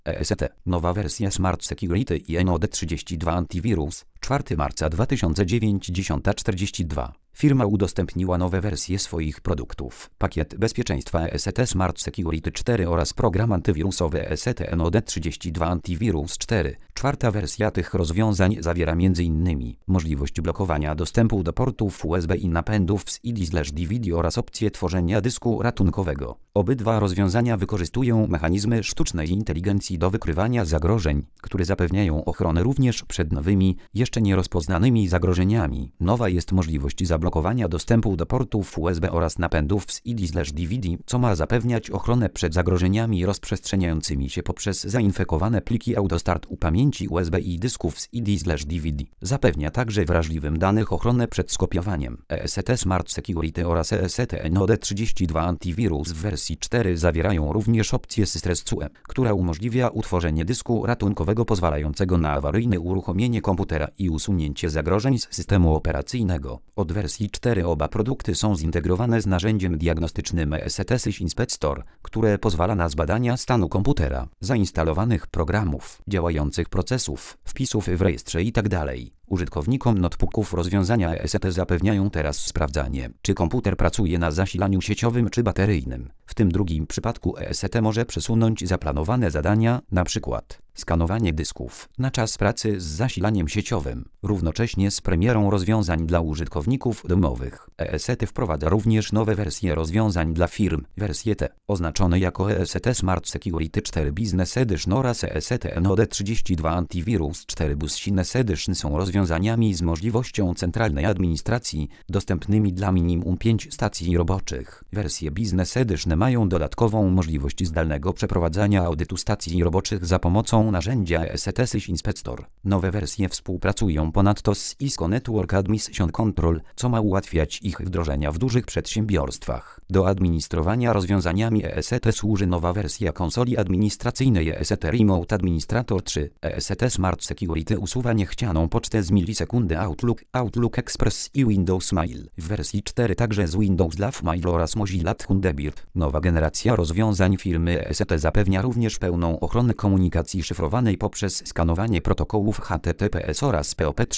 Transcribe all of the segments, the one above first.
EST. Nowa wersja Smart Security i NOD32 Antivirus. 4 marca 2009 10:42. Firma udostępniła nowe wersje swoich produktów. Pakiet bezpieczeństwa EST Smart Security 4 oraz program antywirusowy EST NOD32 Antivirus 4. Czwarta wersja tych rozwiązań zawiera m.in. możliwość blokowania dostępu do portów USB i napędów z CD/DVD oraz opcję tworzenia dysku ratunkowego. Obydwa rozwiązania wykorzystują mechanizmy sztucznej inteligencji do wykrywania zagrożeń, które zapewniają ochronę również przed nowymi, jeszcze nierozpoznanymi zagrożeniami. Nowa jest możliwość zablokowania dostępu do portów USB oraz napędów z CD/DVD, co ma zapewniać ochronę przed zagrożeniami rozprzestrzeniającymi się poprzez zainfekowane pliki Autostart u pamięci USB i dysków z CD/DVD. Zapewnia także wrażliwym danych ochronę przed skopiowaniem. EST Smart Security oraz EST NOD32 Antivirus w wersji 4 zawierają również opcję Stress CUE, która umożliwia utworzenie dysku ratunkowego pozwalającego na awaryjne uruchomienie komputera i usunięcie zagrożeń z systemu operacyjnego. Od wersji 4 oba produkty są zintegrowane z narzędziem diagnostycznym EST SysInspector, Inspector, które pozwala na zbadania stanu komputera, zainstalowanych programów, działających procesów, wpisów w rejestrze itd. Użytkownikom notebooków rozwiązania EST zapewniają teraz sprawdzanie, czy komputer pracuje na zasilaniu sieciowym czy bateryjnym. W tym drugim przypadku EST może przesunąć zaplanowane zadania, np. skanowanie dysków, na czas pracy z zasilaniem sieciowym, równocześnie z premierą rozwiązań dla użytkowników domowych. EST wprowadza również nowe wersje rozwiązań dla firm. Wersje te, oznaczone jako EST Smart Security 4 Business Edition oraz EST NOD32 Antivirus 4 Business Edition są rozwiązaniami z możliwością centralnej administracji, dostępnymi dla minimum 5 stacji roboczych. Wersje Business Edition mają dodatkową możliwość zdalnego przeprowadzania audytu stacji roboczych za pomocą narzędzia EST SysInspector Inspector. Nowe wersje współpracują ponadto z Cisco Network Admission Control, co ma ułatwiać ich wdrożenia w dużych przedsiębiorstwach. Do administrowania rozwiązaniami EST służy nowa wersja konsoli administracyjnej EST Remote Administrator 3. EST Smart Security usuwa niechcianą pocztę z milisekundy Outlook, Outlook Express i Windows Mail. W wersji 4 także z Windows Live Mail oraz Mozilla Thunderbird. Nowa generacja rozwiązań firmy EST zapewnia również pełną ochronę komunikacji szyfrowanej poprzez skanowanie protokołów HTTPS oraz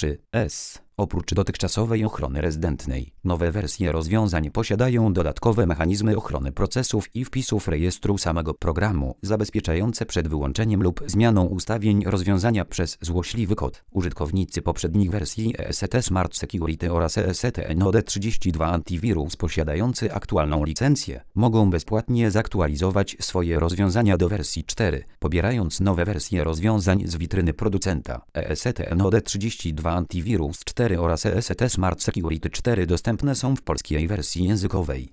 POP3S. Oprócz dotychczasowej ochrony rezydentnej, nowe wersje rozwiązań posiadają dodatkowe mechanizmy ochrony procesów i wpisów rejestru samego programu, zabezpieczające przed wyłączeniem lub zmianą ustawień rozwiązania przez złośliwy kod. Użytkownicy poprzednich wersji EST Smart Security oraz EST NOD32 Antivirus posiadający aktualną licencję mogą bezpłatnie zaktualizować swoje rozwiązania do wersji 4, pobierając nowe wersje rozwiązań z witryny producenta. EST NOD32 Antivirus 4 oraz EST Smart Security 4 dostępne są w polskiej wersji językowej.